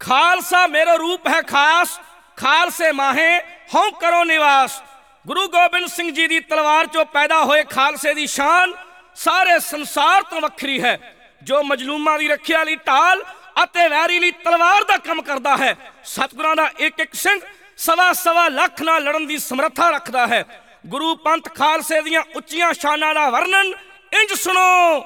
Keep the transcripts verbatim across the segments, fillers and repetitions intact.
खालसा मेरो रूप है खास, खालसे माहे हों करो निवास। गुरु गोबिंद सिंह जी की तलवार चो पैदा होए खालसे की शान सारे संसार तो वखरी है। जो मजलूमां की रखिया लई ढाल अते वैरी लई तलवार दा काम करता है। सतगुरां दा एक एक सिंह सवा सवा लख नाल लड़न की समर्था रखता है। गुरु पंथ खालसे दियां उच्चियां शानां दा वर्णन इंज सुनो।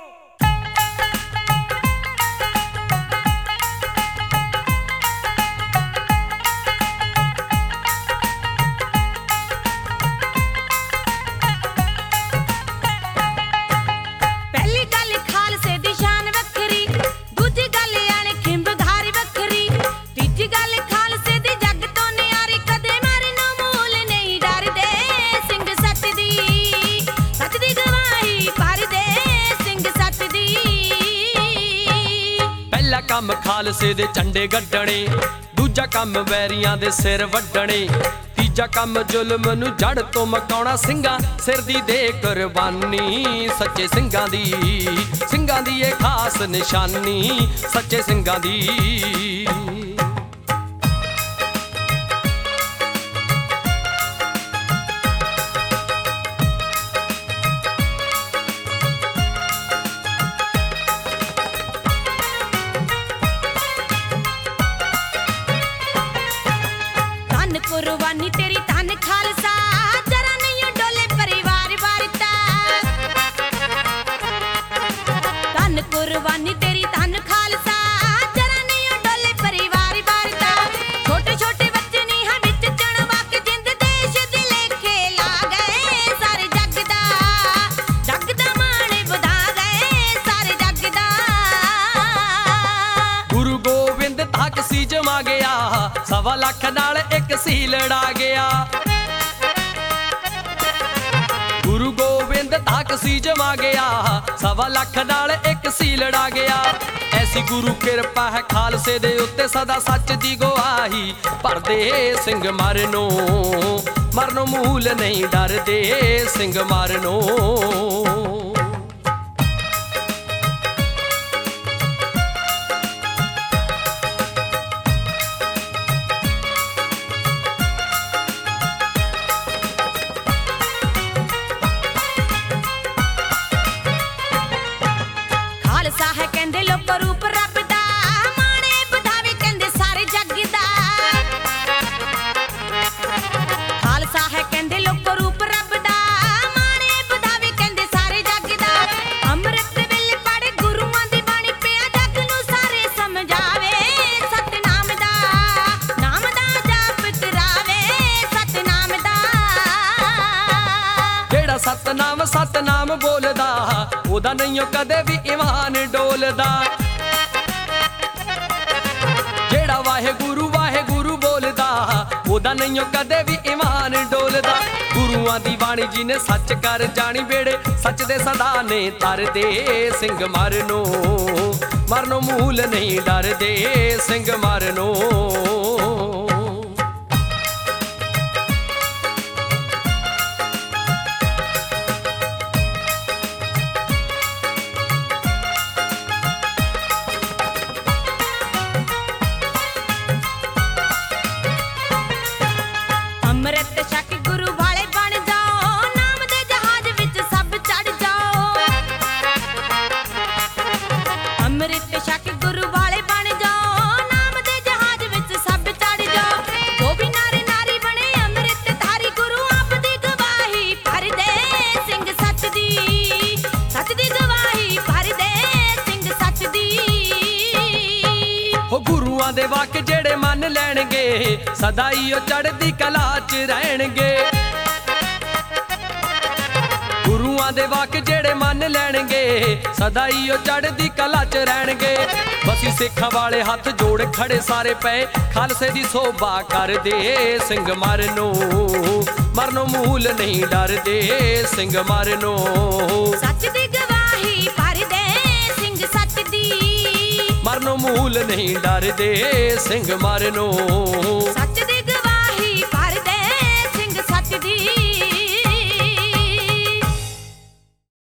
कम खालसे दे झंडे गड्ढणे, दूजा कम वैरियां दे सिर वड्ढणे, तीजा कम जुल्म नू जड़ तो मकाउणा, सिंघां सिर दी दे कुर्बानी। सच्चे सिंघां दी सिंघां दी ये खास निशानी, सच्चे सिंघां दी। कुर्बानी तेरी धन खालसा, जरा नहीं डोले परिवार वारता। धन कुर्बानी तेरी धन खालसा, जरा नहीं डोले परिवार वारता। छोटे छोटे बच्चे नहीं हम विच चढ़वा के जिंद देश दे लेखे ला गए। सारे जग दा जग दा माणे बधा गए, सारे जग दा। गुरु गोबिंद तक सी जमा गया, सवा लख नाल एक सी लड़ा गया। गुरु गोबिंद तक सी जमा गया, सवा लख नाल एक सी लड़ा गया। ऐसी गुरु कृपा है खालसे दे उत्ते, सदा सच दी गवाही भरदे सिंह मरनो मरनो मूल नहीं डरदे सिंह मरनो। सतनाम सतनाम बोलदा, ओदा नहीं कदे भी ईमान डोलदा। जेड़ा वाहे गुरु वाहे गुरु बोलदा, ओदा नहीं कदे भी ईमान डोलदा। गुरुआं दी बाणी जी ने सच कर जानी, बेड़े सच दे सदा ने तर दे सिंह मरनो मरनो मूल नहीं डर दे सिंह मरनो। अमृत छक गुरु वाले बन जाओ, नाम दे जहाज विच सब चढ़ जाओ। अमृत छक गुरु वाले बन जाओ, नाम दे जहाज विच सब चढ़ जाओ। जो भी नारे नारी बने अमृत धारी, गुरु आप दी गवाही भर दे सिंह सच दी सच दी गवाही भर दे सिंह सच दी। हो गुरुआं दे वाक जेड़े मन लैणगे, सदा ही ओ चढ़दी कला च रहणगे। गुरुआं दे वाक जेड़े मन लैणगे, सदा ही ओ चढ़दी कला च रहणगे। बसी सिखां वाले हथ जोड़ खड़े सारे पे, खालसे दी सोभा कर दे सिंह मरनो मरनो मूल नहीं डर दे सिंह मरनो। सच दी गवाही भर दे सिंह सच दी, मरनो मूल नहीं डर दे सिंह मरनो।